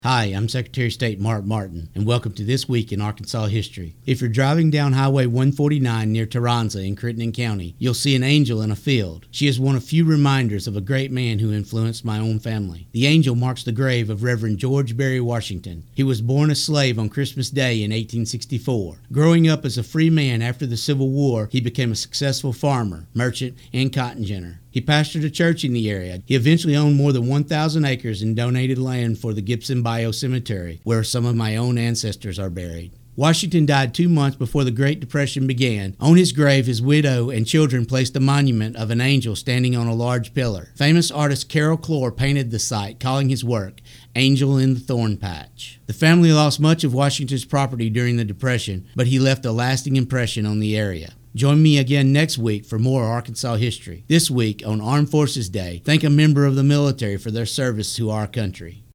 Hi, I'm Secretary of State Mark Martin, and welcome to This Week in Arkansas History. If you're driving down Highway 149 near Taranza in Crittenden County, you'll see an angel in a field. She is one of few reminders of a great man who influenced my own family. The angel marks the grave of Reverend George Berry Washington. He was born a slave on Christmas Day in 1864. Growing up as a free man after the Civil War, he became a successful farmer, merchant, and cotton ginner. He pastored a church in the area. He eventually owned more than 1,000 acres and donated land for the Gibson Bayou Cemetery, where some of my own ancestors are buried. Washington died 2 months before the Great Depression began. On his grave, his widow and children placed a monument of an angel standing on a large pillar. Famous artist Carol Clore painted the site, calling his work Angel in the Thorn Patch. The family lost much of Washington's property during the Depression, but he left a lasting impression on the area. Join me again next week for more Arkansas history. This week on Armed Forces Day, thank a member of the military for their service to our country.